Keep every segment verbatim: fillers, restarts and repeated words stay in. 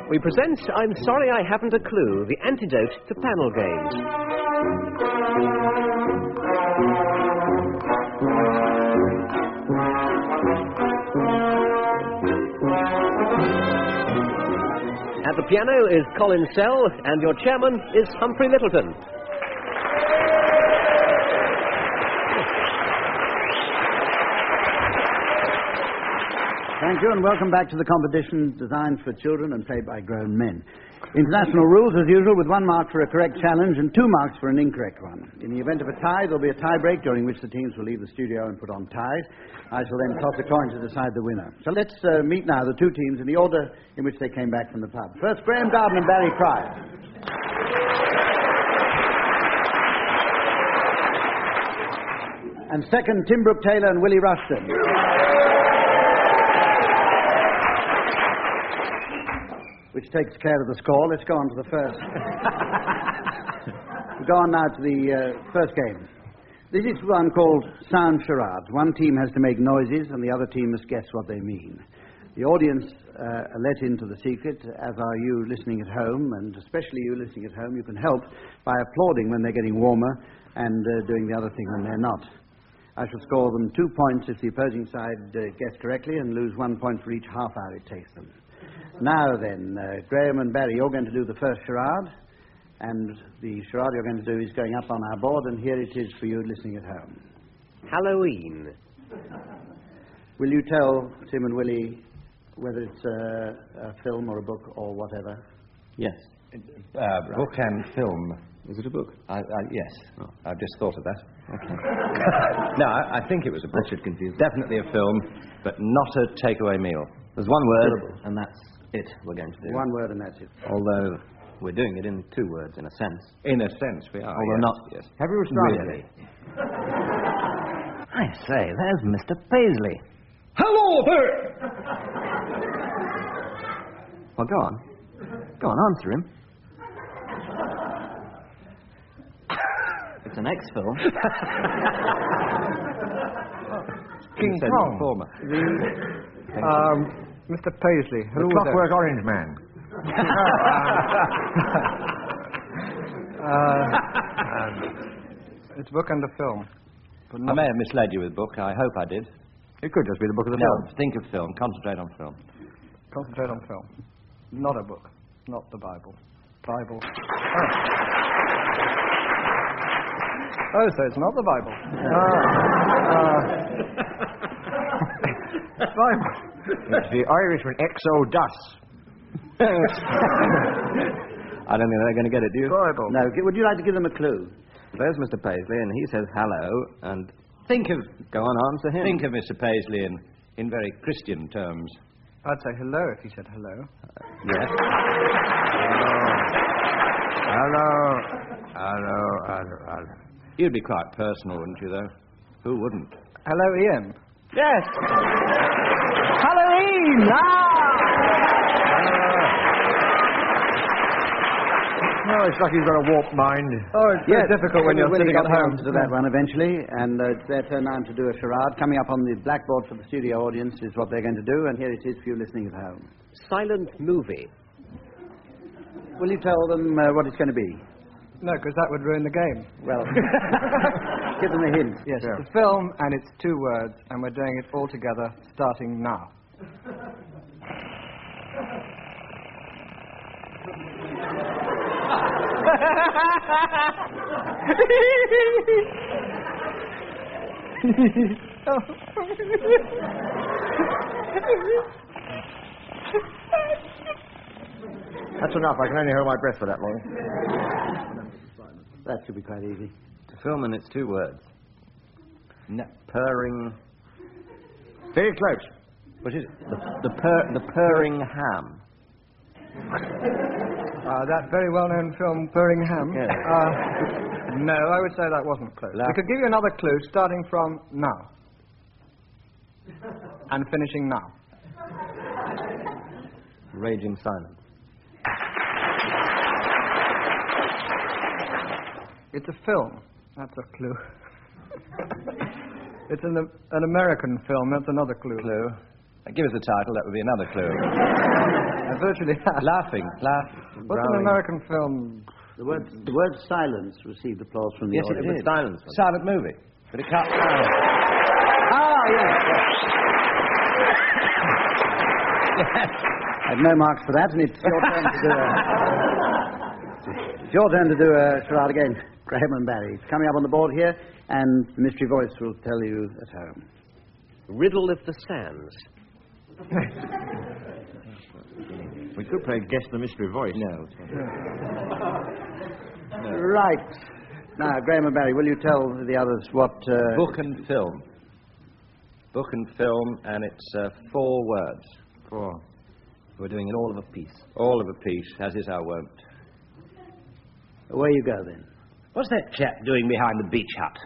we present I'm Sorry I Haven't a Clue, the antidote to panel games. At the piano is Colin Sell, and your chairman is Humphrey Littleton. Thank you, and welcome back to the competition designed for children and played by grown men. International rules, as usual, with one mark for a correct challenge and two marks for an incorrect one. In the event of a tie, there'll be a tie break during which the teams will leave the studio and put on ties. I shall then toss a coin to decide the winner. So let's uh, meet now the two teams in the order in which they came back from the pub. First, Graham Garden and Barry Pryor. And second, Tim Brooke Taylor and Willie Rushton. Which takes care of the score. Let's go on to the first. we go on now to the uh, first game. This is one called Sound Charades. One team has to make noises and the other team must guess what they mean. The audience uh, are let into the secret, as are you listening at home, and especially you listening at home. You can help by applauding when they're getting warmer and uh, doing the other thing when they're not. I shall score them two points if the opposing side uh, guess correctly and lose one point for each half hour it takes them. Now then, uh, Graham and Barry, you're going to do the first charade, and the charade you're going to do is going up on our board, and here it is for you listening at home. Halloween. Will you tell Tim and Willie whether it's a, a film or a book or whatever? Yes. Uh, right. Book and film. Is it a book? I, I, yes. Oh. I've just thought of that. Okay. no, I, I think it was a book. That should confuse. Definitely a film, but not a takeaway meal. There's one word, and that's it we're going to do. One word and that's it. Although we're doing it in two words, in a sense. In a sense, we are. Although yes, not yes. Have you started? Really? I say, there's Mister Paisley. Hello there! Well, go on. Go on, answer him. It's an X film. King Kong. Um, Mister Paisley. The Clockwork Orange Man. uh, um, it's a book and a film. But I may have misled you with book. I hope I did. It could just be the book of the no, film. Think of film. Concentrate on film. Concentrate on film. Not a book. Not the Bible. Bible. Oh. Oh, so it's not the Bible. Uh, uh, Bible. It's the Irishman Exodus. I don't think they're going to get it, do you? Bible. No. Would you like to give them a clue? There's Mister Paisley, and he says hello, and think of... Go on, answer him. Think of Mister Paisley in, in very Christian terms. I'd say hello if he said hello. Uh, yes. Hello. Hello. Hello. Hello. You'd be quite personal, wouldn't you, though? Who wouldn't? Hello, Ian. Yes. Halloween! Ah! Oh, it's like he's got a warped mind. Oh, it's very yes. difficult when you're Willie sitting got at the home. answer to that one eventually, and uh, it's their turn now to do a charade. Coming up on the blackboard for the studio audience is what they're going to do, and here it is for you listening at home. Silent movie. Will you tell them uh, what it's going to be? No, because that would ruin the game. Well, give them a hint. Yes, yeah. It's a film, and it's two words, and we're doing it all together, starting now. That's enough. I can only hold my breath for that long. That should be quite easy. To film, and it's two words. No. Purring... Very close. What is it? The, the, pur, the purring ham. Uh, that very well-known film, Purring Ham. Yes. Uh, no, I would say that wasn't close. La- We could give you another clue, starting from now. And finishing now. Raging silence. It's a film. That's a clue. It's an, an American film. That's another clue. Clue. Give us the title. That would be another clue. I virtually have. Laughing, laugh. What's an growling. American film? The word, the word silence received applause from the Yes, it audience. did. Silence. Silent movie. But it can't. Ah, yes. yes. I have no marks for that, and it's your turn to do a... It's your turn to do a charade again, Graham and Barry. It's coming up on the board here, and the mystery voice will tell you at home. Riddle of the Sands. We could play Guess the Mystery Voice. No. no. Right. Now, Graham and Barry, will you tell the others what... Uh... Book and film. Book and film, and it's uh, four words. Four. We're doing it all of a piece. All of a piece, as is our wont. Away you go, then. What's that chap doing behind the beach hut?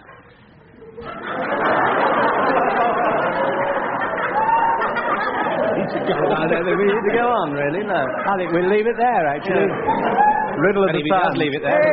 I don't think we need to go on, really, no. I think we'll leave it there, actually. Riddle of And the if he does Sun. leave it there...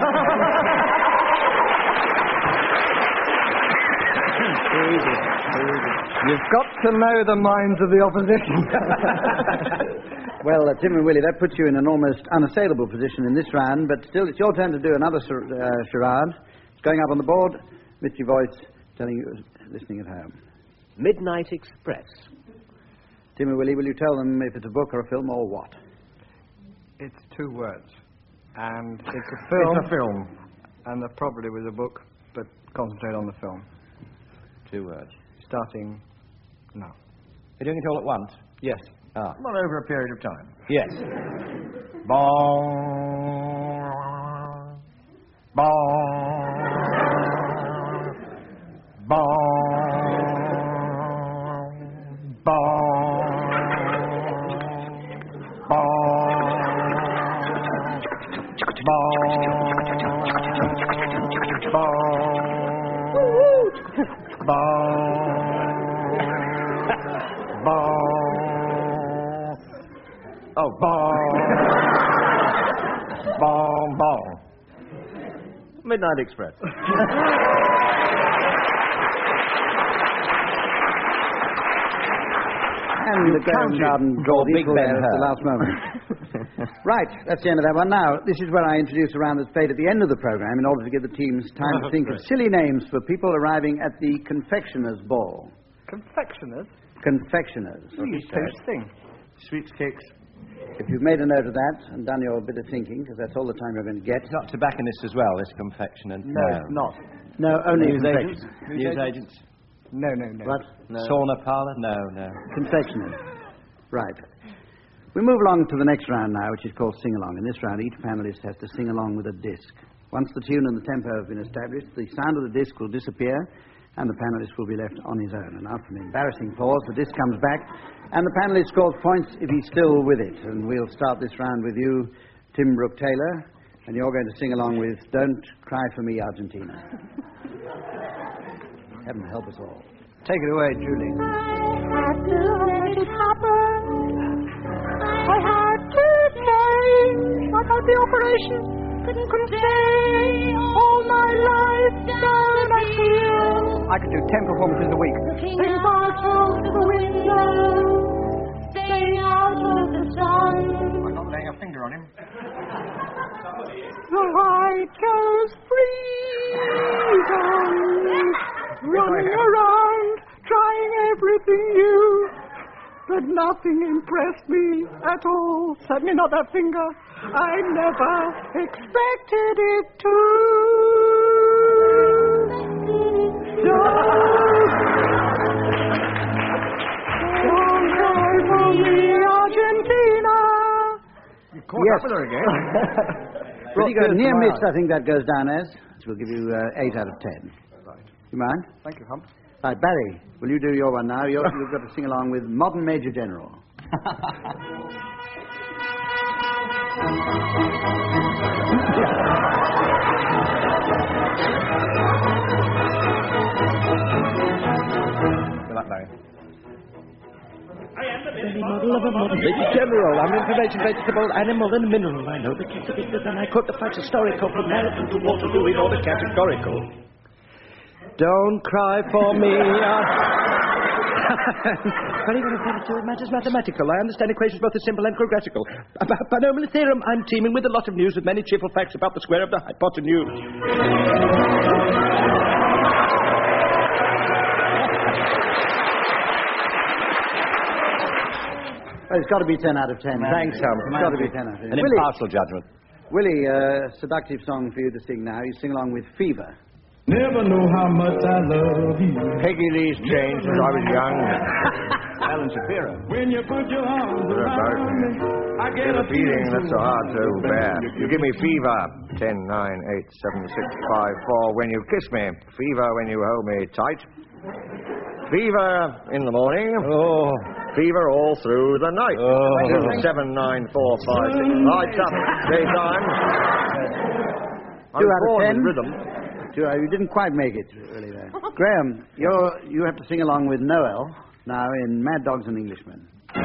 You've got to know the minds of the opposition. Well, uh, Tim and Willie, that puts you in an almost unassailable position in this round, but still, it's your turn to do another char- uh, charade. It's going up on the board. Mystery voice telling you, listening at home. Midnight Express. Tim and Willie, will you tell them if it's a book or a film or what? It's two words. And it's a film. It's a film. And there probably was a book, but concentrate on the film. Two words. Starting now. You're doing it all at once? Yes. Ah. Not over a period of time. Yes. Bong. Bong. Bong. Bong. Bong. Bong. Oh, bong. Bong, bong. Midnight Express. And the Graham Garden draw Big equal Ben there at the Hur. last moment. Right, that's the end of that one. Now, this is where I introduce a round that's played at the end of the programme in order to give the teams time to think of silly names for people arriving at the confectioner's ball. Confectioners? Confectioners. Please taste thing. Sweets, cakes. If you've made a note of that and done your bit of thinking, because that's all the time you're going to get. It's not tobacconists as well, this confectioner. No, it's not. No, only News agents? confectioners. News agents? No, no, no. What? No. Sauna parlour? No, no. Confectioners. Right. We move along to the next round now, which is called Sing Along. In this round, each panelist has to sing along with a disc. Once the tune and the tempo have been established, the sound of the disc will disappear, and the panelist will be left on his own. And after an embarrassing pause, the disc comes back, and the panelist scores points if he's still with it. And we'll start this round with you, Tim Brooke-Taylor, and you're going to sing along with Don't Cry for Me, Argentina. Heaven help us all. Take it away, Julie. had to let it happen. I had to change about the operation. Couldn't stay all my life down I feel. I could do ten performances a week. Looking out of the window, staying out of the sun. I'm not laying a finger on him. The white goes freezing, running around, trying everything new. But nothing impressed me at all. Certainly not that finger. I never expected it to. Don't, don't cry for me, Argentina. You caught Yes. up with her again. Pretty good. good Near tomorrow. miss, I think that goes down as. So we'll give you uh, eight out of ten. Right. You mind? Thank you, Hump. Right, Barry, will you do your one now? You're, you've got to sing along with Modern Major General. Good luck, Larry. Model of a modern Major General. I'm information, vegetable, animal, and mineral. I know the categories, and I quote the facts historical from Marathon to Waterloo in order categorical. Don't cry for me. Very, very, very true. Matters mathematical. I understand equations both as simple and progressical. About binomial theorem, I'm teeming with a lot of news with many cheerful facts about the square of the hypotenuse. Oh, it's got to be ten out of ten. Thanks, Hum. It's got to be ten out of ten. An Willie, impartial judgment. Willie, uh, seductive song for you to sing now. You sing along with Fever. Never know how much I love you. Peggy Lee's changed since I was young. Alan Shapiro. When you put your arms around me, I get a Feeling that's so hard to bear. You give me fever. Ten, nine, eight, seven, six, five, four. When you kiss me. Fever when you hold me tight. Fever in the morning. Oh. Fever all through the night. Oh. Seven, nine, four, five, six. Lights up. Daytime. Two out of ten. Rhythm. Two, uh, you didn't quite make it, really, there. Graham, you're, you have to sing along with Noel now in Mad Dogs and Englishmen.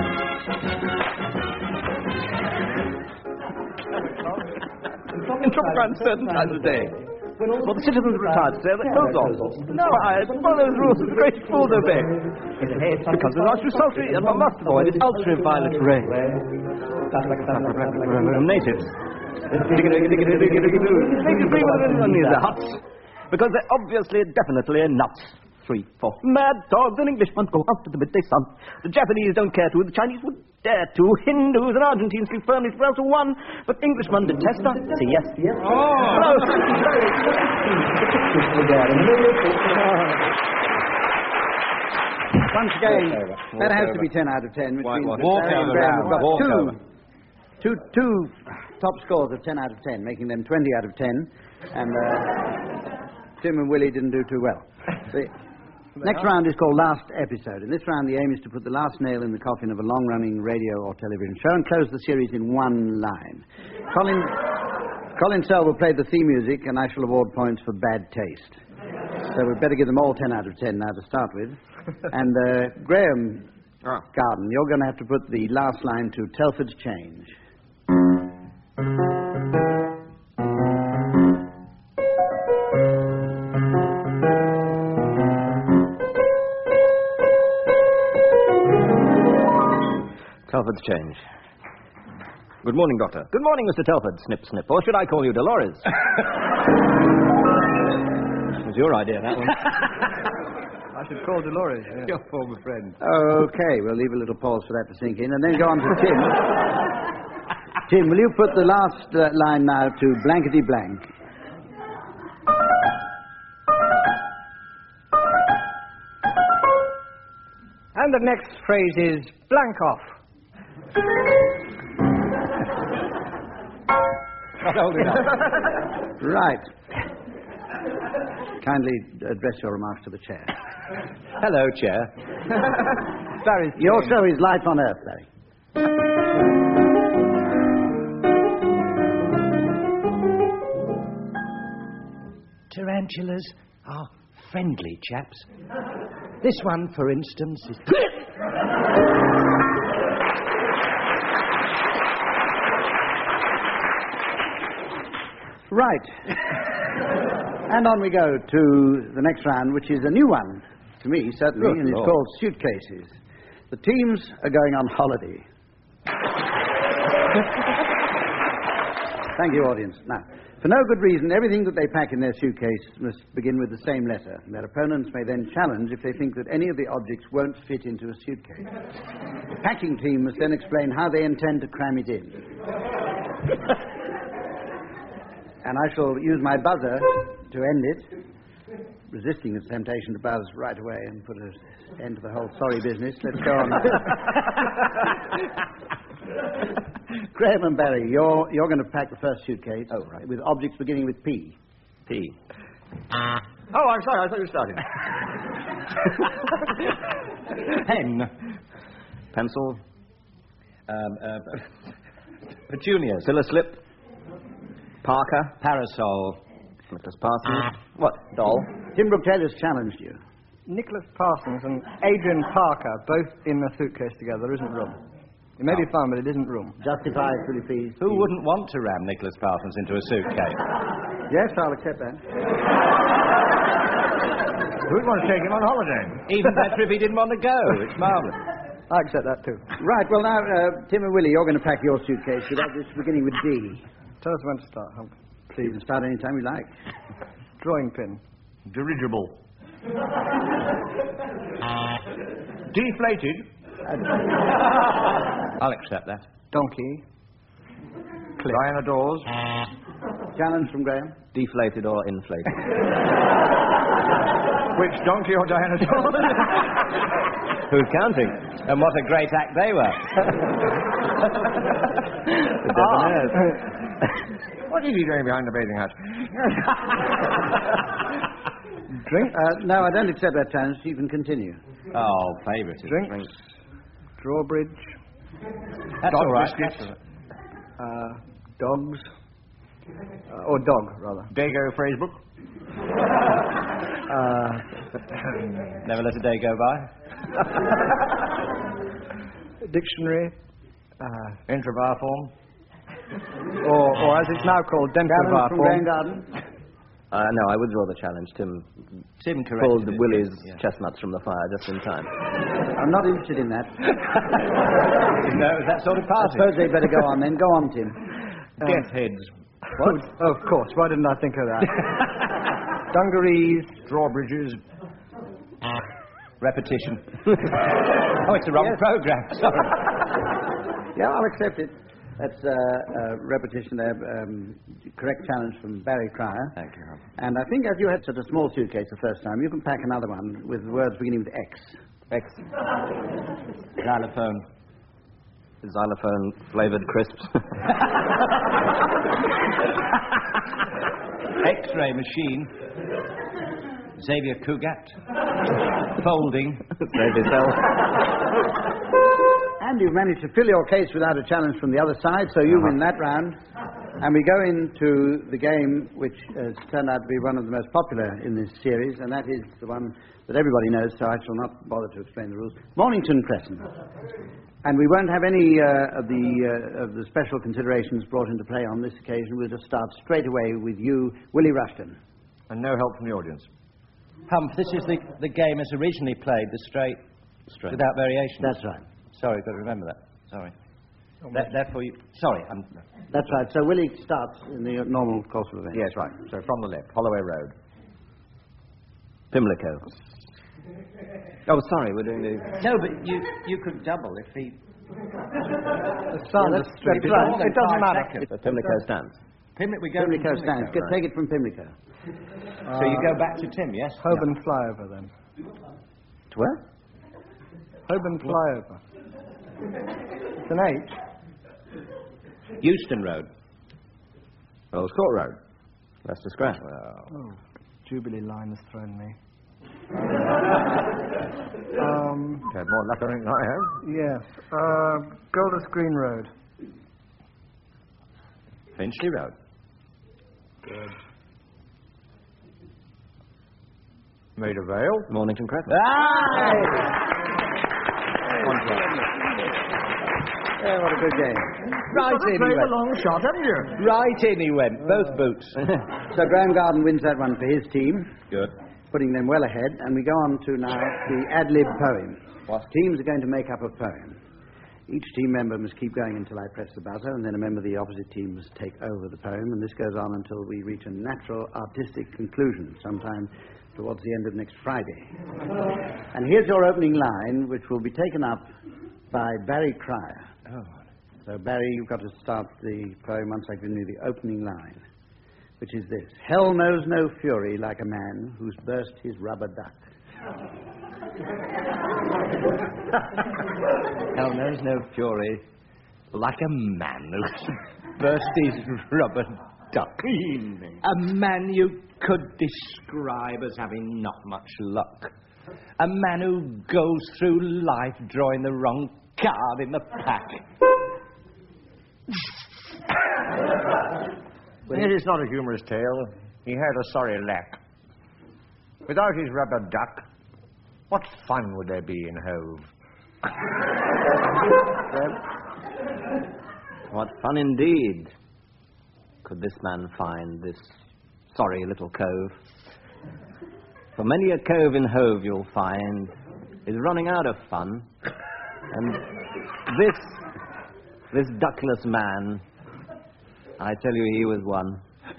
In Trump certain times of day. For the citizens retired say that no dogs, no eyes, follow the rules of the great fools obey. Because the large sultry and one must avoid its ultraviolet ray. Natives. Natives bring with their huts. Because they're obviously, definitely nuts. Three, four. Mad dogs and Englishmen go out to the midday sun. The Japanese don't care to. The Chinese would dare to. Hindus and Argentines feel firmly for to one. But Englishmen detest us. Say yes. Yes. Oh. Once again, that has to be ten out of ten. Which means that Walk Barry and over Graham now. have got Walk two, over. two, two top scores of ten out of ten, making them twenty out of ten. And uh, Tim and Willie didn't do too well. The next round is called Last Episode. In this round, the aim is to put the last nail in the coffin of a long-running radio or television show and close the series in one line. Colin, Colin Sell will play the theme music, and I shall award points for bad taste. So we'd better give them all ten out of ten now to start with. And uh, Graham Ah. Garden, you're going to have to put the last line to Telford's Change. Telford's change. Good morning, Doctor. Good morning, Mister Telford. Snip, snip. Or should I call you Dolores? It was your idea, that one. I should call Dolores. Yeah. Your former friend. Okay, we'll leave a little pause for that to sink in, and then go on to Tim. Tim, will you put the last uh, line now to blankety blank? And the next phrase is blank off. Not old enough. Right. Kindly address your remarks to the chair. Hello, Chair. Barry's Your show is Life on Earth, Larry. Tarantulas are friendly chaps. This one, for instance, is... Right. And on we go to the next round, which is a new one, to me, certainly, Good and it's Lord. called Suitcases. The teams are going on holiday. Thank you, audience. Now, for no good reason, everything that they pack in their suitcase must begin with the same letter. Their opponents may then challenge if they think that any of the objects won't fit into a suitcase. The packing team must then explain how they intend to cram it in. And I shall use my buzzer to end it, resisting the temptation to buzz right away and put an end to the whole sorry business. Let's go on. Graham and Barry, you're, you're going to pack the first suitcase Oh, right. with objects beginning with P. P. Oh, I'm sorry. I thought you were starting. Pen. Pencil. Um, uh, petunia. Zilla slip. Parker. Parasol. Nicholas Parsons. What? Doll. Tim Brooke Taylor's challenged you. Nicholas Parsons and Adrian Parker both in a suitcase together. There isn't room. It may be fun, but it isn't room. Justify it, really, please. Who wouldn't want to ram Nicholas Parsons into a suitcase? Yes, I'll accept that. Who'd want to take him on holiday? Even better if he didn't want to go. It's marvellous. I accept that too. Right, well, now, uh, Tim and Willie, you're going to pack your suitcase with that. It's beginning with D. Tell us when to start, Hump. Please, start any time you like. Drawing pin. Dirigible. Deflated. I'll accept that. Donkey. Diana Dawes. Challenge from Graham. Deflated or inflated? Which, donkey or Diana Dawes? Who's counting? And what a great act they were. The debonaires. What is he doing behind the bathing hut? Drink? Uh, no, I don't accept that challenge. You can continue. Oh, favourite. Drinks. Drawbridge. That's Dog all right. biscuits. That's all right. Uh, dogs. Uh, or dog, rather. Dago phrasebook. Uh, Never let a day go by. dictionary. Uh, Intravar form. or, or as it's now called, Challenge Dentrovar from form. Graham Garden. Uh, no, I withdraw the challenge. Tim Tim corrected pulled it, Willie's yeah. chestnuts from the fire just in time. I'm not interested in that. No, it was that sort of I party. suppose they'd better go on then. Go on, Tim. Death heads. What? Oh, of course. Why didn't I think of that? Dungarees. Drawbridges. Repetition. Oh, it's the wrong Yes. programme. Sorry. Yeah, I'll accept it. That's uh, uh, repetition there. Um, correct challenge from Barry Cryer. Thank you. And I think as you had such a small suitcase the first time, you can pack another one with words beginning with X. X. Xylophone. Xylophone flavoured crisps. X-ray machine. Xavier Cugat. Folding. Save yourself. And you've managed to fill your case without a challenge from the other side, so you win that round. And we go into the game which has turned out to be one of the most popular in this series, and that is the one that everybody knows, so I shall not bother to explain the rules. Mornington Crescent. And we won't have any uh, of, the, uh, of the special considerations brought into play on this occasion. We'll just start straight away with you, Willie Rushton. And no help from the audience. Hump, this is the, the game as originally played, the straight, Straight. without variations. That's right. Sorry, got to remember that. Sorry. That, therefore, you... Sorry, I'm... That's right. So Willie starts in the normal course of events. Yes, right. So from the left, Holloway Road. Pimlico. Oh, sorry, we're doing the... No, but you you could double if he... Start that's- the street. that's It right. doesn't- It doesn't matter. The Pimlico stands. Pimlico, we go Pimlico from stands. Get, take it from Pimlico. So you go back to Tim, yes? Holborn Flyover, then. To where? Holborn Flyover. It's an H. Euston Road. Earl's Court Road. Leicester Square. Oh, Jubilee line has thrown me. um, Had more luck on it than I have. yes. Uh, Golders Green Road. Finchley Road. Maida Vale. Mornington Crescent. Yeah, what a good game. Right in he went. long shot, haven't you? Right in he went. Both boots. So Graham Garden wins that one for his team, Good. putting them well ahead. And we go on to now the ad-lib poem. What? Teams are going to make up a poem. Each team member must keep going until I press the buzzer, and then a member of the opposite team must take over the poem, and this goes on until we reach a natural artistic conclusion sometime towards the end of next Friday. And here's your opening line, which will be taken up by Barry Cryer. Oh. So, Barry, you've got to start the poem once I've given you the opening line, which is this. Hell knows no fury like a man who's burst his rubber duck. Hell knows no fury like a man who's burst his rubber duck. A man you could describe as having not much luck. A man who goes through life drawing the wrong card in the pack. It is not a humorous tale. He had a sorry lack. Without his rubber duck, what fun would there be in Hove? What fun indeed could this man find, this sorry little cove. For many a cove in Hove, you'll find, is running out of fun. And this, this duckless man, I tell you, he was one.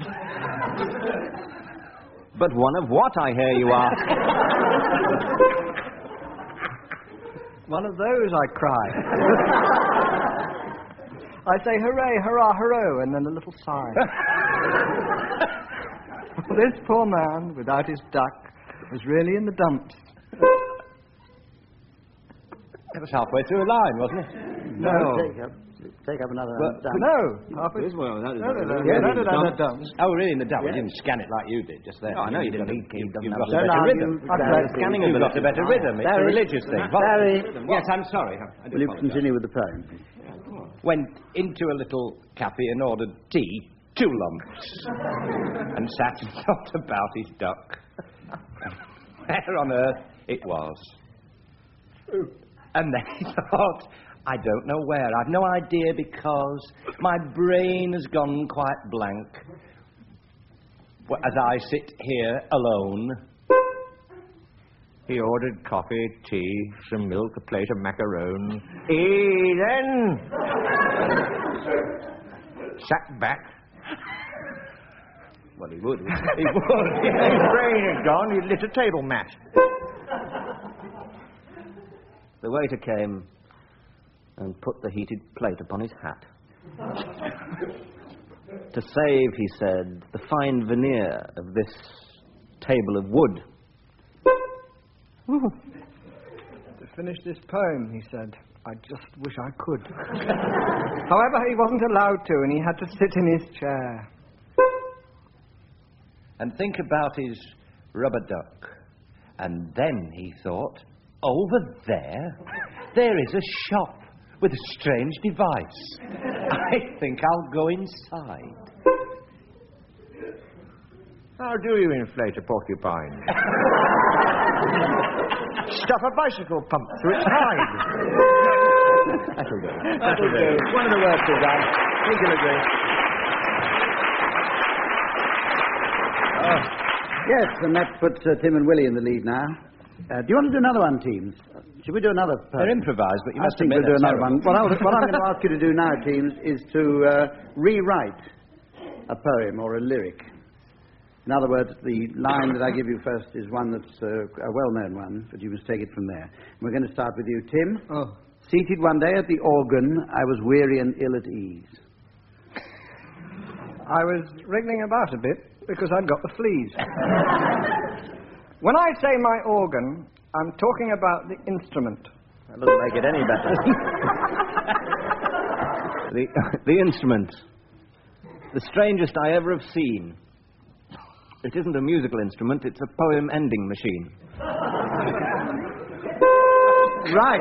But one of what, I hear you ask? One of those, I cry. I say hooray, hurrah, hurrah, and then a little sigh. This poor man, without his duck, was really in the dumps. It was halfway through a line, wasn't it? No. Take up, take up another But, dump. no, halfway Well, that is No, no, no, yeah, no, in no, the no, no, dumps. dumps. Oh, really? In the dump? Yeah. You didn't scan it like you did just then. Oh, I know you You've didn't. got- He- he You've doesn't got have a Don't better argue. rhythm. Barry, Scanning You've of got a better Barry, rhythm. It's a Barry, religious thing. Barry, Yes, I'm sorry. I do will you apologise. continue with the poem? Went into a little cafe and ordered tea, two lumps, and sat and thought about his duck. Where on earth it was. And then he thought, I don't know where. I've no idea because my brain has gone quite blank as I sit here alone. He ordered coffee, tea, some milk, a plate of macaroni. He then sat back. Well, he would. He would. His brain had gone. He lit a table mat. The waiter came and put the heated plate upon his hat. To save, he said, the fine veneer of this table of wood. To finish this poem, he said, I just wish I could. However, he wasn't allowed to, and he had to sit in his chair. And think about his rubber duck. And then he thought, over there, there is a shop with a strange device. I think I'll go inside. How do you inflate a porcupine? Stuff a bicycle pump through its hide. That'll do. That'll do. One of the words is done. We can agree. Yes, and that puts uh, Tim and Willie in the lead now. Uh, do you want to do another one, teams? Should we do another poem? They're improvised, but you I must think admit we'll do they're another one. terrible. What, I'll, what I'm going to ask you to do now, teams, is to uh, rewrite a poem or a lyric. In other words, the line that I give you first is one that's uh, a well-known one, but you must take it from there. We're going to start with you, Tim. Oh. Seated one day at the organ, I was weary and ill at ease. I was wriggling about a bit because I'd got the fleas. When I say my organ, I'm talking about the instrument. That doesn't make it any better. the, the instrument. The strangest I ever have seen. It isn't a musical instrument, it's a poem ending machine. Right.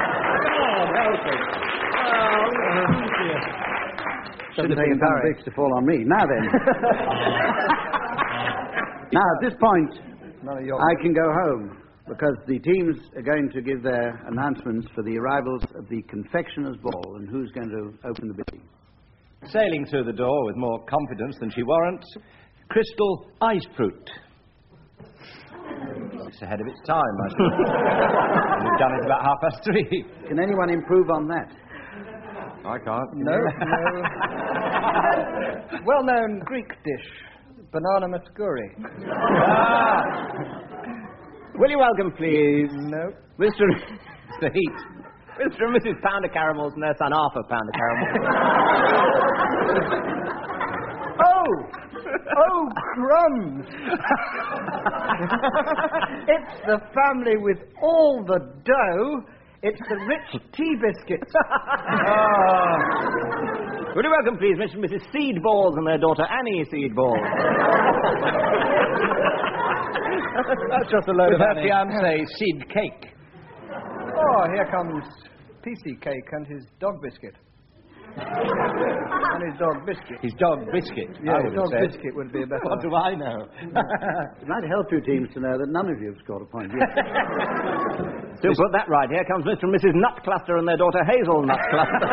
Shouldn't have taken some bricks to fall on me. Now then. Now, at this point, None of your... I can go home because the teams are going to give their announcements for the arrivals of the confectioner's ball and who's going to open the bidding. Sailing through the door with more confidence than she warrants, Crystal Ice Fruit. It's ahead of its time, I suppose. We've done it about half past three. Can anyone improve on that? I can't. No, no. Well-known Greek dish, banana mascuri. Ah. Will you welcome, please, No. Mister the Heat, Mister and Missus Pounder Caramels and their son Arthur Pounder Caramels. Oh! Oh, crumbs! It's the family with all the dough. It's the rich tea biscuits. Ah. Will you welcome, please, Mister and Missus Seed Balls and their daughter Annie Seed Balls. That's just a load With of her her fiancé, Seed Cake. Oh, here comes P C Cake and his dog biscuit. And his dog biscuit. His dog Biscuit, Yeah, I his would have dog said. biscuit would be a better What do I know? It might help you teams to know that none of you have scored a point yet. To put that right, here comes Mister and Missus Nutcluster and their daughter Hazel Nutcluster.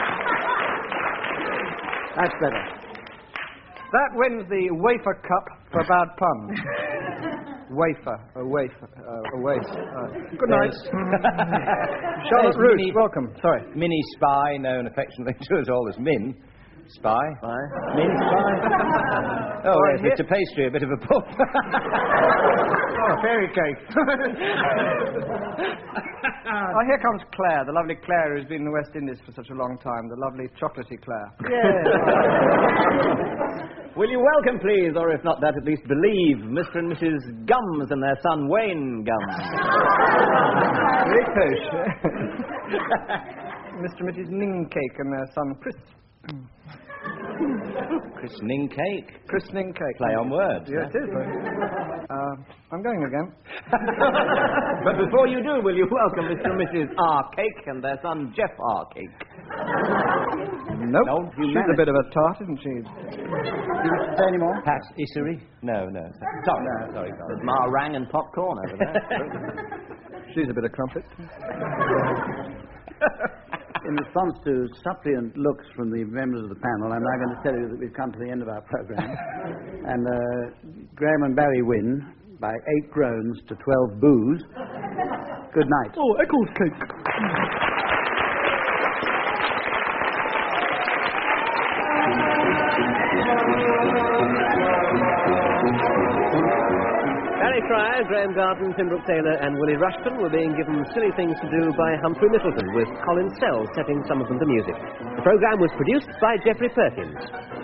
That's better. That wins the wafer cup for a bad pun. Wafer, a wafer, uh, a waste. Uh, good night. Charlotte There's Roos, Minnie- welcome. Sorry. Minnie Spy, known affectionately to us all as Min. Spy. Spy. Min Spy. Oh, Oh, yes, here- Mister Pastry, a bit of a puff. Oh, fairy cake. Oh, here comes Claire, the lovely Claire who's been in the West Indies for such a long time, the lovely chocolatey Claire. Will you welcome, please, or if not that, at least believe, Mister and Missus Gums and their son Wayne Gums. Very posh. Mister and Missus Ningcake and their son Chris. Christening cake. Christening cake. Play on words. Yeah, it is. Uh, I'm going again. But before you do, will you welcome Mister and Missus R. Cake and their son Jeff R. Cake? Nope. No, you She's managed. a bit of a tart, isn't she? Do you wish to say any more? Pat Issery? No, no. Sorry, no, sorry, There's sorry. meringue and popcorn over there. She's a bit of crumpet. In response to suppliant looks from the members of the panel, I'm now going to tell you that we've come to the end of our programme. And uh, Graham and Barry win by eight groans to twelve boos. Good night. Oh, Eccles cake. Barry Cryer, Graham Garden, Pembroke Taylor and Willie Rushton were being given Silly Things to Do by Humphrey Middleton, with Colin Sells setting some of them to music. The programme was produced by Geoffrey Perkins.